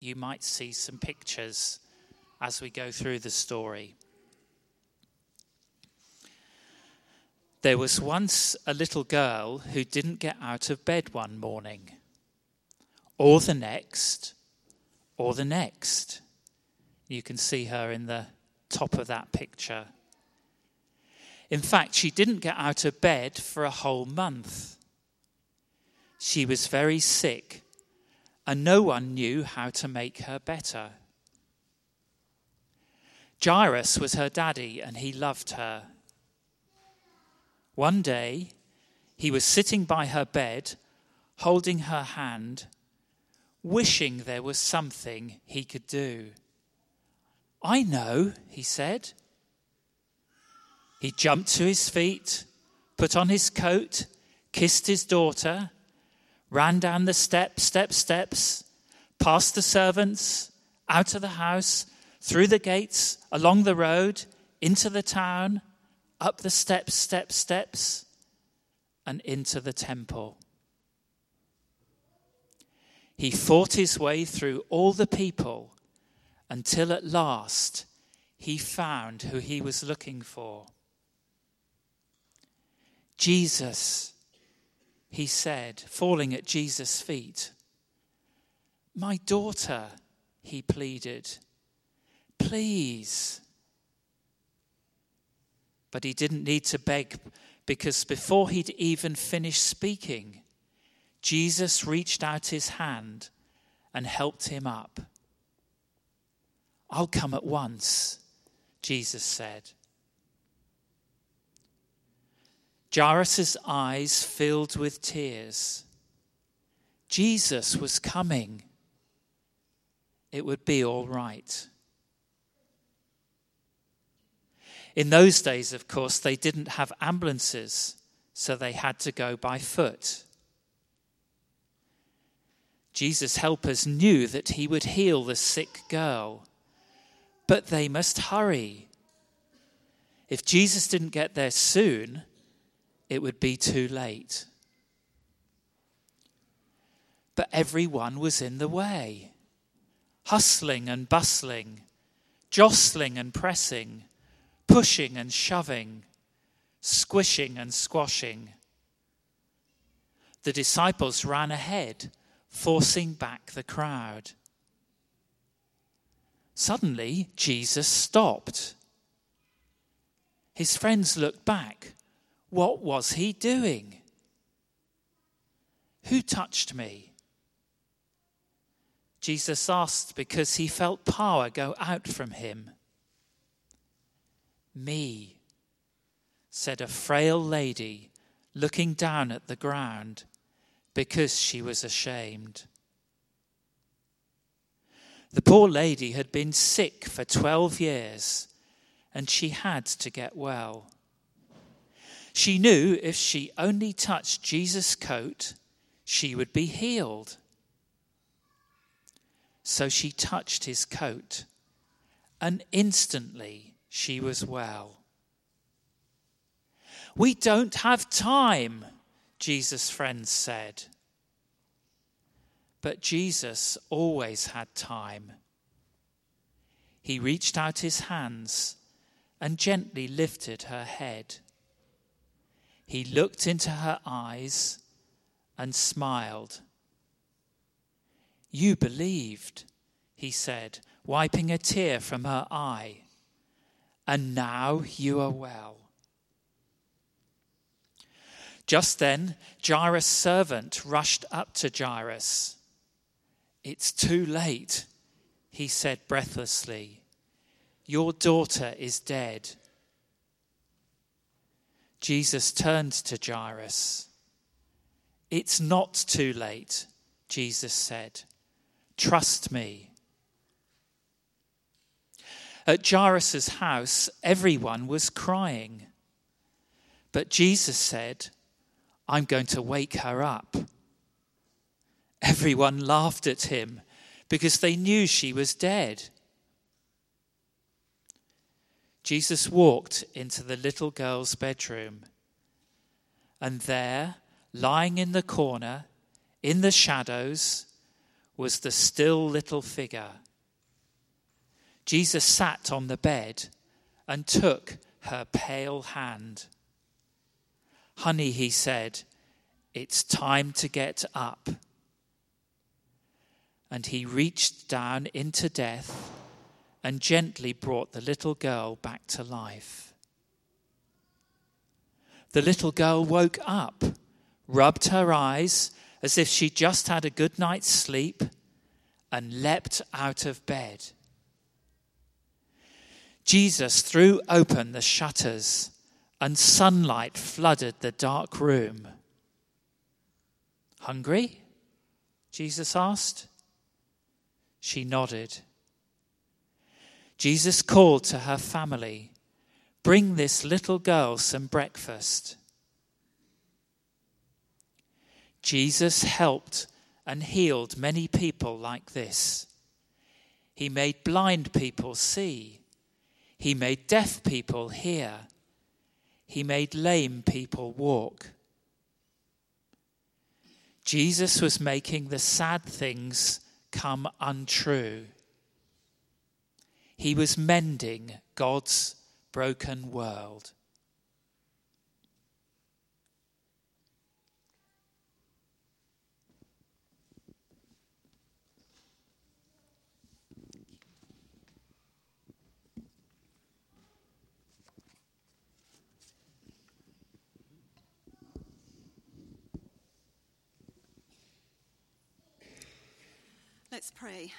you might see some pictures as we go through the story. There was once a little girl who didn't get out of bed one morning, or the next, or the next. You can see her in the top of that picture. In fact, she didn't get out of bed for a whole month. She was very sick, and no one knew how to make her better. Jairus was her daddy, and he loved her. One day, he was sitting by her bed, holding her hand, wishing there was something he could do. "I know," he said. He jumped to his feet, put on his coat, kissed his daughter, ran down the steps, past the servants, out of the house, through the gates, along the road, into the town, up the steps, and into the temple. He fought his way through all the people until at last he found who he was looking for. "Jesus," he said, falling at Jesus' feet. "My daughter," he pleaded, "please." But he didn't need to beg, because before he'd even finished speaking, Jesus reached out his hand and helped him up. "I'll come at once," Jesus said. Jairus' eyes filled with tears. Jesus was coming. It would be all right. In those days, of course, they didn't have ambulances, so they had to go by foot. Jesus' helpers knew that he would heal the sick girl, but they must hurry. If Jesus didn't get there soon, it would be too late. But everyone was in the way, hustling and bustling, jostling and pressing, pushing and shoving, squishing and squashing. The disciples ran ahead, forcing back the crowd. Suddenly, Jesus stopped. His friends looked back. What was he doing? "Who touched me?" Jesus asked because he felt power go out from him. "Me," said a frail lady, looking down at the ground because she was ashamed. The poor lady had been sick for 12 years, and she had to get well. She knew if she only touched Jesus' coat, she would be healed. So she touched his coat, and instantly she was well. "We don't have time," Jesus' friends said. But Jesus always had time. He reached out his hands and gently lifted her head. He looked into her eyes and smiled. "You believed," he said, wiping a tear from her eye, "and now you are well." Just then, Jairus' servant rushed up to Jairus. "It's too late," he said breathlessly. "Your daughter is dead." Jesus turned to Jairus. "It's not too late," Jesus said. "Trust me." At Jairus' house, everyone was crying. But Jesus said, "I'm going to wake her up." Everyone laughed at him because they knew she was dead. Jesus walked into the little girl's bedroom, and there, lying in the corner, in the shadows, was the still little figure. Jesus sat on the bed and took her pale hand. "Honey," he said, "it's time to get up." And he reached down into death and gently brought the little girl back to life. The little girl woke up, rubbed her eyes as if she just had a good night's sleep, and leapt out of bed. Jesus threw open the shutters, and sunlight flooded the dark room. "Hungry?" Jesus asked. She nodded. Jesus called to her family, "Bring this little girl some breakfast." Jesus helped and healed many people like this. He made blind people see. He made deaf people hear. He made lame people walk. Jesus was making the sad things come untrue. He was mending God's broken world. Let's pray.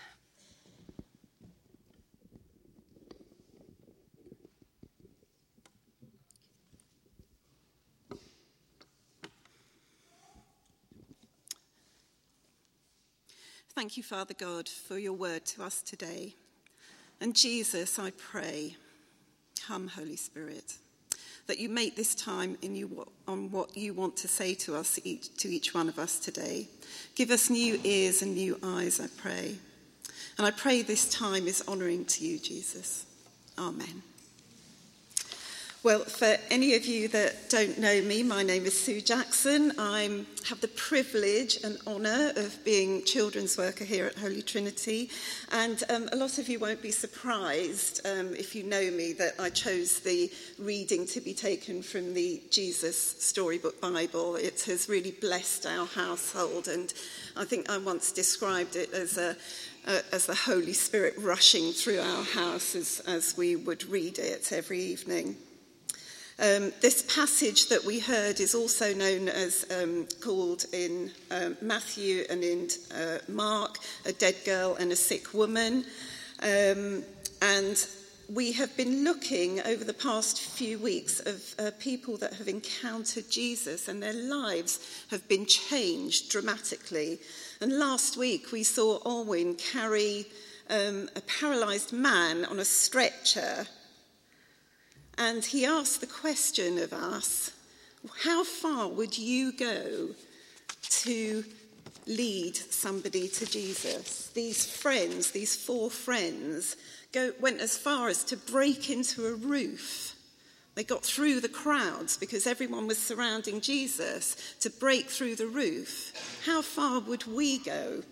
Thank you, Father God, for your word to us today. And Jesus, I pray, come, Holy Spirit, that you make this time on what you want to say to us, to each one of us today. Give us new ears and new eyes, I pray. And I pray this time is honouring to you, Jesus. Amen. Well, for any of you that don't know me, my name is Sue Jackson. I have the privilege and honour of being children's worker here at Holy Trinity. And a lot of you won't be surprised if you know me that I chose the reading to be taken from the Jesus Storybook Bible. It has really blessed our household, and I think I once described it as the Holy Spirit rushing through our house as we would read it every evening. This passage that we heard is also known as called in Matthew and in Mark, a dead girl and a sick woman. And we have been looking over the past few weeks of people that have encountered Jesus, and their lives have been changed dramatically. And last week we saw Alwyn carry a paralysed man on a stretcher. And he asked the question of us, how far would you go to lead somebody to Jesus? These friends, these four friends, went as far as to break into a roof. They got through the crowds because everyone was surrounding Jesus to break through the roof. How far would we go?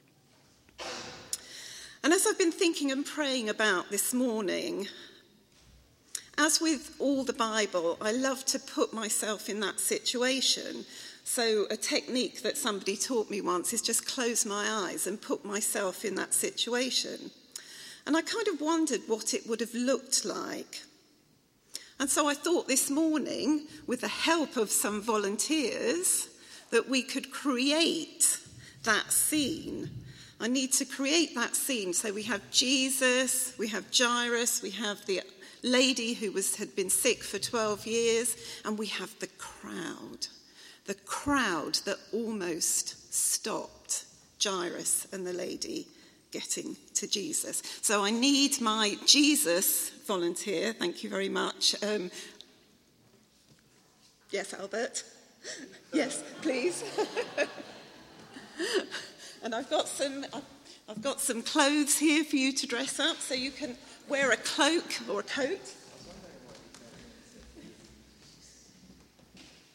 And as I've been thinking and praying about this morning, as with all the Bible, I love to put myself in that situation. So a technique that somebody taught me once is just close my eyes and put myself in that situation. And I kind of wondered what it would have looked like. And so I thought this morning, with the help of some volunteers, that we could create that scene. I need to create that scene. So we have Jesus, we have Jairus, we have the lady who had been sick for 12 years, and we have the crowd that almost stopped Jairus and the lady getting to Jesus. So I need my Jesus volunteer. Thank you very much. Yes, Albert? Yes, please. And I've got some clothes here for you to dress up, so you can wear a cloak or a coat.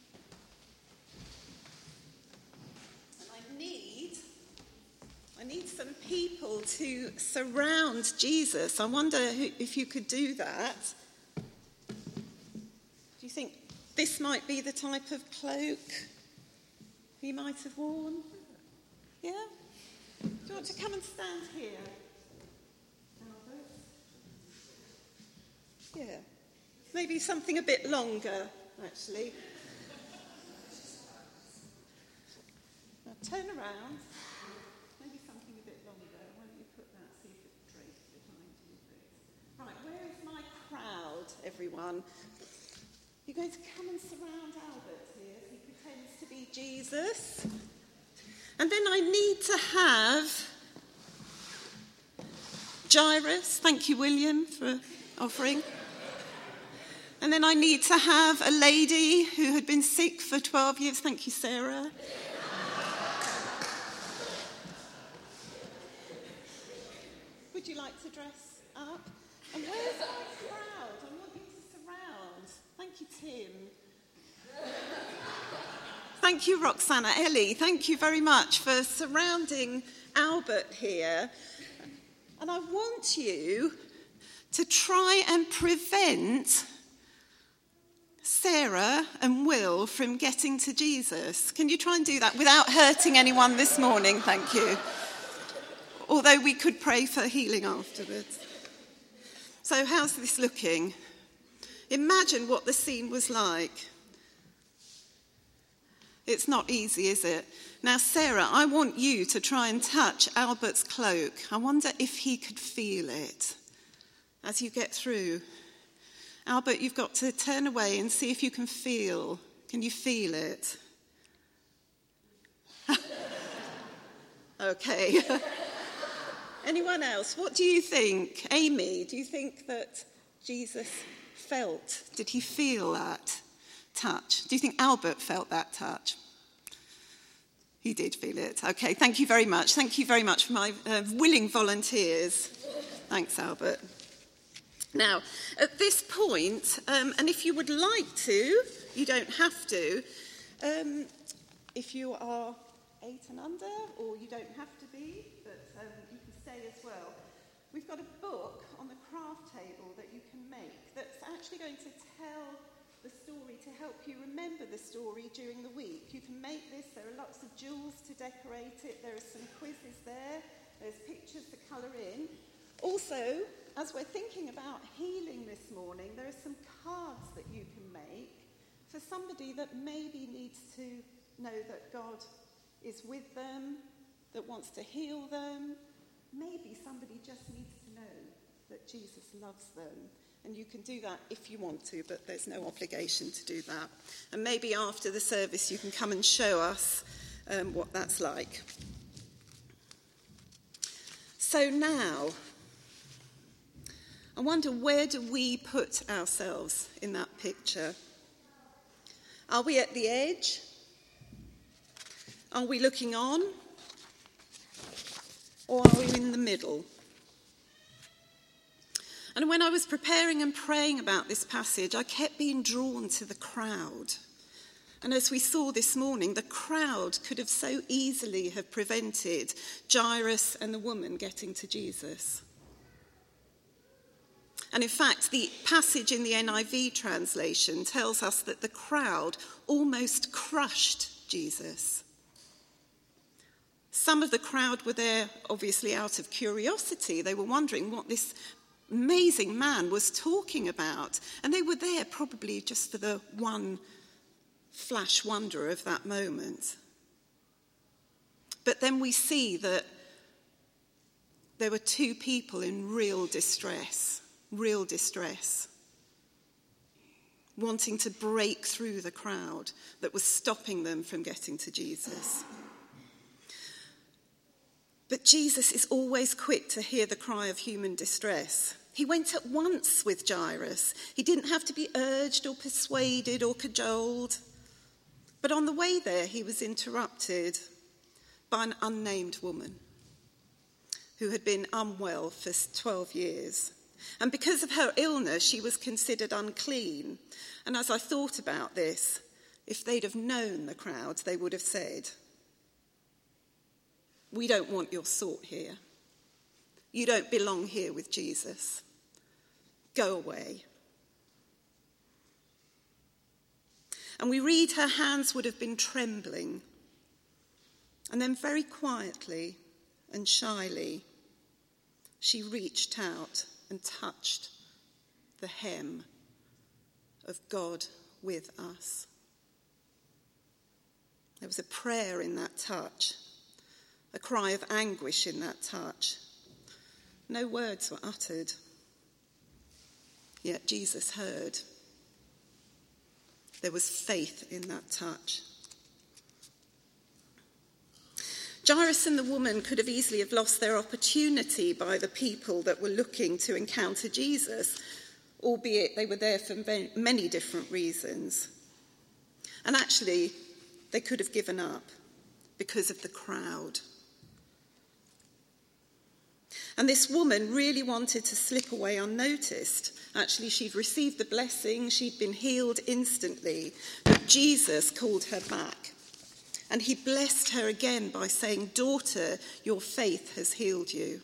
And I need people to surround Jesus. I wonder if you could do that. Do you think this might be the type of cloak he might have worn? Yeah? Do you want to come and stand here, Albert? Yeah. Maybe something a bit longer, actually. Now turn around. Maybe something a bit longer. Why don't you put that, see if it drapes behind you. Right, where is my crowd, everyone? You're going to come and surround Albert here as he pretends to be Jesus. And then I need to have Jairus. Thank you, William, for offering. And then I need to have a lady who had been sick for 12 years. Thank you, Sarah. Would you like to dress up? And where's my crowd? I want you to surround. Thank you, Tim. Thank you, Roxana. Ellie, thank you very much for surrounding Albert here. And I want you to try and prevent Sarah and Will from getting to Jesus. Can you try and do that without hurting anyone this morning? Thank you. Although we could pray for healing afterwards. So how's this looking? Imagine what the scene was like. It's not easy, is it? Now, Sarah, I want you to try and touch Albert's cloak. I wonder if he could feel it as you get through. Albert, you've got to turn away and see if you can feel. Can you feel it? Okay. Anyone else? What do you think? Amy, do you think that Jesus felt? Did he feel that touch? Do you think Albert felt that touch? He did feel it. Okay, thank you very much. Thank you very much for my willing volunteers. Thanks, Albert. Now, at this point, and if you would like to, you don't have to, if you are 8 and under, or you don't have to be, but you can stay as well. We've got a book on the craft table that you can make that's actually going to tell the story to help you remember the story during the week. You can make this. There are lots of jewels to decorate it. There are some quizzes there. There's pictures to colour in. Also, as we're thinking about healing this morning, there are some cards that you can make for somebody that maybe needs to know that God is with them, that wants to heal them. Maybe somebody just needs to know that Jesus loves them. And you can do that if you want to, but there's no obligation to do that. And maybe after the service you can come and show us what that's like. So now, I wonder, where do we put ourselves in that picture? Are we at the edge? Are we looking on? Or are we in the middle? And when I was preparing and praying about this passage, I kept being drawn to the crowd. And as we saw this morning, the crowd could have so easily have prevented Jairus and the woman getting to Jesus. And in fact, the passage in the NIV translation tells us that the crowd almost crushed Jesus. Some of the crowd were there, obviously, out of curiosity. They were wondering what this amazing man was talking about. And they were there probably just for the one flash wonder of that moment. But then we see that there were 2 people in real distress, wanting to break through the crowd that was stopping them from getting to Jesus. But Jesus is always quick to hear the cry of human distress. He went at once with Jairus. He didn't have to be urged or persuaded or cajoled. But on the way there, he was interrupted by an unnamed woman who had been unwell for 12 years. And because of her illness, she was considered unclean. And as I thought about this, if they'd have known the crowd, they would have said, "We don't want your sort here. You don't belong here with Jesus. Go away. And we read her hands would have been trembling. And then very quietly and shyly, she reached out and touched the hem of God with us. There was a prayer in that touch, a cry of anguish in that touch. No words were uttered, yet Jesus heard. There was faith in that touch. Jairus and the woman could have easily have lost their opportunity by the people that were looking to encounter Jesus, albeit they were there for many different reasons. And actually, they could have given up because of the crowd. And this woman really wanted to slip away unnoticed. Actually, she'd received the blessing, she'd been healed instantly, but Jesus called her back. And he blessed her again by saying, "Daughter, your faith has healed you."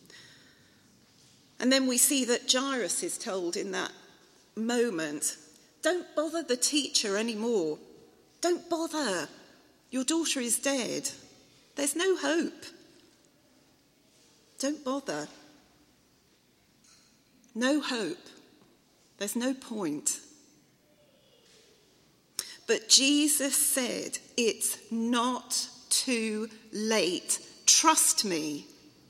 And then we see that Jairus is told in that moment, "Don't bother the teacher anymore. Don't bother. Your daughter is dead. There's no hope. Don't bother. No hope. There's no point." But Jesus said, "It's not too late. Trust me."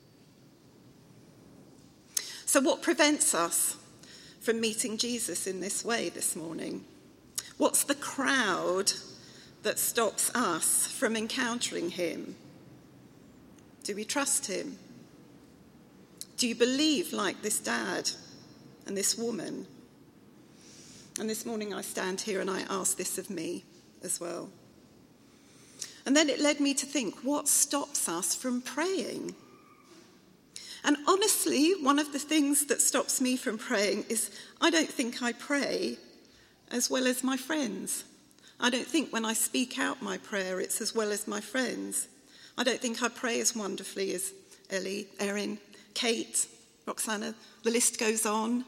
So what prevents us from meeting Jesus in this way this morning? What's the crowd that stops us from encountering him? Do we trust him? Do you believe like this dad and this woman? And this morning I stand here and I ask this of me as well. And then it led me to think, what stops us from praying? And honestly, one of the things that stops me from praying is I don't think I pray as well as my friends. I don't think when I speak out my prayer, it's as well as my friends. I don't think I pray as wonderfully as Ellie, Erin, Kate, Roxana. The list goes on.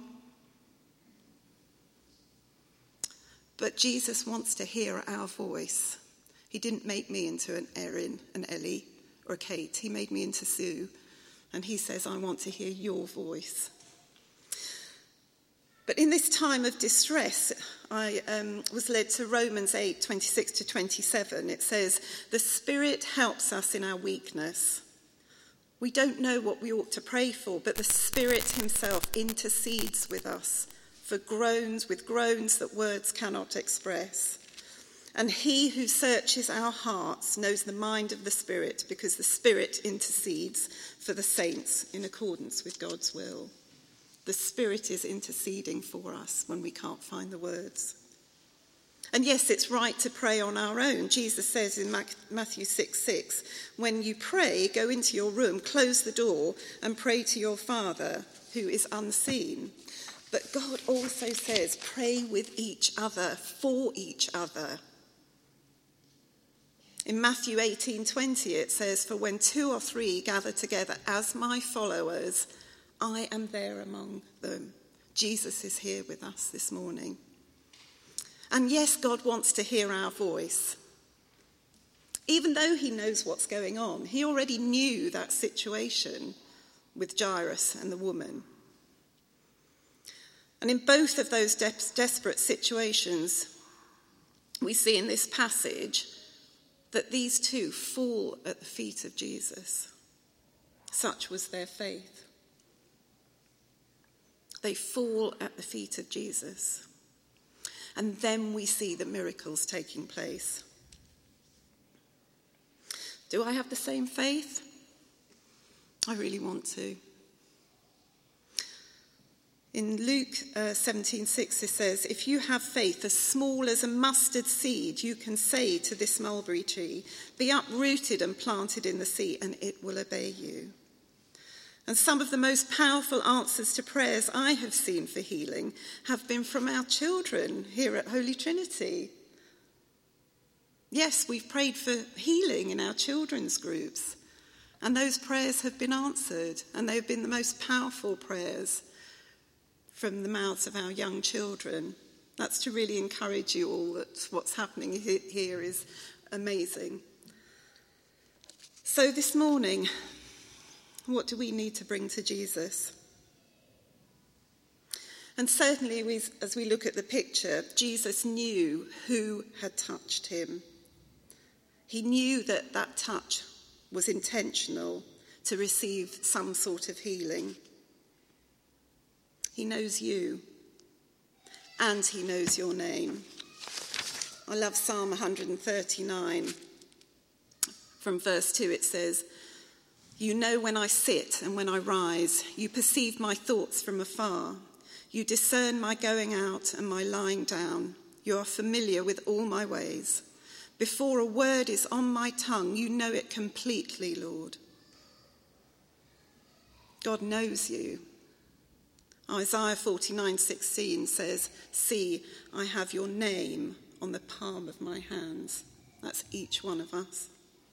But Jesus wants to hear our voice. He didn't make me into an Erin, an Ellie, or a Kate. He made me into Sue. And he says, "I want to hear your voice." But in this time of distress, I was led to Romans 8, 26 to 27. It says, "The Spirit helps us in our weakness. We don't know what we ought to pray for, but the Spirit himself intercedes with us with groans that words cannot express. And he who searches our hearts knows the mind of the Spirit, because the Spirit intercedes for the saints in accordance with God's will." The Spirit is interceding for us when we can't find the words. And yes, it's right to pray on our own. Jesus says in Matthew 6:6, "When you pray, go into your room, close the door, and pray to your Father who is unseen." But God also says, pray with each other, for each other. In Matthew 18:20 it says, "For when 2 or 3 gather together as my followers, I am there among them." Jesus is here with us this morning. And yes, God wants to hear our voice. Even though he knows what's going on, he already knew that situation with Jairus and the woman. And in both of those desperate situations, we see in this passage that these two fall at the feet of Jesus. Such was their faith. They fall at the feet of Jesus. And then we see the miracles taking place. Do I have the same faith? I really want to. In Luke 17:6 it says, "If you have faith as small as a mustard seed, you can say to this mulberry tree, 'Be uprooted and planted in the sea,' and it will obey you." And some of the most powerful answers to prayers I have seen for healing have been from our children here at Holy Trinity. Yes, we've prayed for healing in our children's groups. And those prayers have been answered, and they have been the most powerful prayers from the mouths of our young children. That's to really encourage you all that what's happening here is amazing. So this morning, what do we need to bring to Jesus? And certainly, as we look at the picture, Jesus knew who had touched him. He knew that that touch was intentional to receive some sort of healing. He knows you, and he knows your name. I love Psalm 139. From verse 2 it says, "You know when I sit and when I rise. You perceive my thoughts from afar. You discern my going out and my lying down. You are familiar with all my ways. Before a word is on my tongue, you know it completely, Lord." God knows you. Isaiah 49:16 says, "See, I have your name on the palm of my hands." That's each one of us.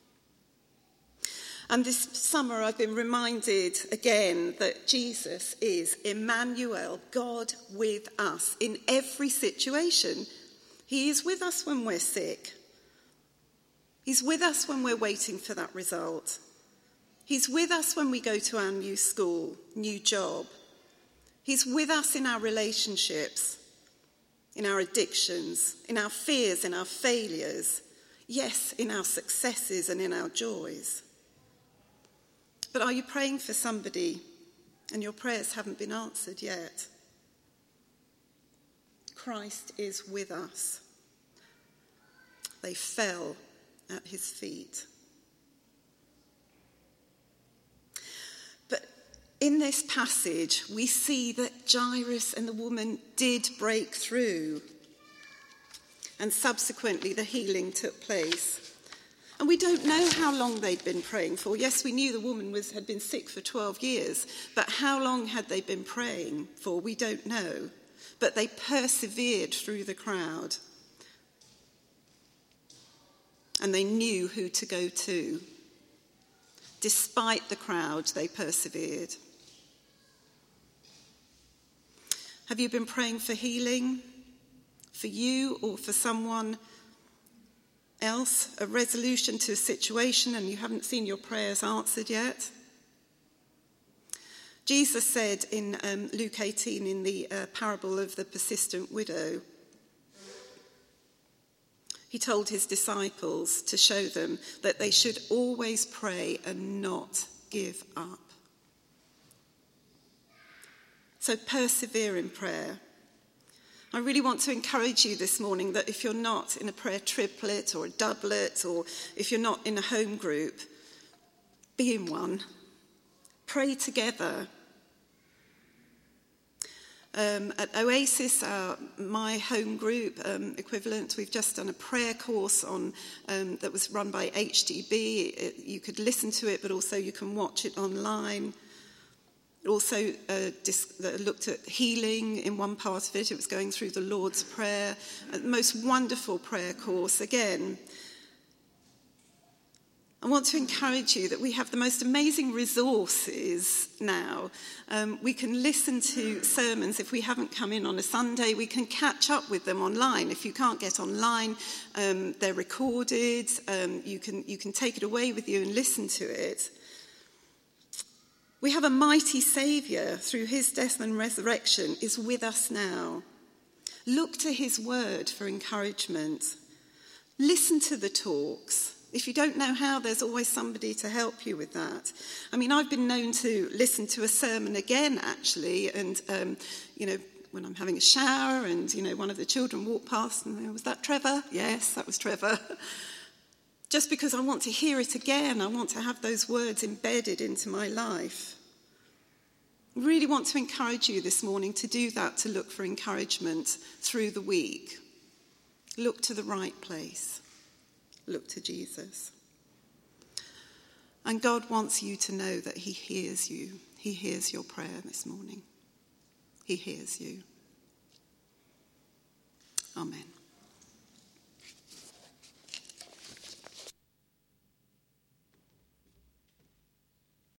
And this summer I've been reminded again that Jesus is Emmanuel, God with us in every situation. He is with us when we're sick. He's with us when we're waiting for that result. He's with us when we go to our new school, new job. He's with us in our relationships, in our addictions, in our fears, in our failures. Yes, in our successes and in our joys. But are you praying for somebody and your prayers haven't been answered yet? Christ is with us. They fell at his feet. But in this passage, we see that Jairus and the woman did break through. And subsequently, the healing took place. And we don't know how long they'd been praying for. Yes, we knew the woman had been sick for 12 years, but how long had they been praying for? We don't know. But they persevered through the crowd. And they knew who to go to. Despite the crowd, they persevered. Have you been praying for healing? For you or for someone else, a resolution to a situation, and you haven't seen your prayers answered yet? Jesus said in Luke 18, in the parable of the persistent widow, he told his disciples to show them that they should always pray and not give up. So persevere in prayer. I really want to encourage you this morning that if you're not in a prayer triplet or a doublet, or if you're not in a home group, be in one. Pray together. At Oasis, my home group equivalent, we've just done a prayer course on that was run by HDB. You could listen to it, but also you can watch it online. It also looked at healing in one part of it. It was going through the Lord's Prayer. The most wonderful prayer course. Again, I want to encourage you that we have the most amazing resources now. We can listen to sermons. If we haven't come in on a Sunday, we can catch up with them online. If you can't get online, they're recorded. You can take it away with you and listen to it. We have a mighty Saviour through his death and resurrection is with us now. Look to his word for encouragement. Listen to the talks. If you don't know how, there's always somebody to help you with that. I mean, I've been known to listen to a sermon again, actually, and, when I'm having a shower and, one of the children walked past and, was that Trevor? Yes, that was Trevor. Just because I want to hear it again. I want to have those words embedded into my life. I really want to encourage you this morning to do that, to look for encouragement through the week. Look to the right place. Look to Jesus. And God wants you to know that he hears you. He hears your prayer this morning. He hears you. Amen.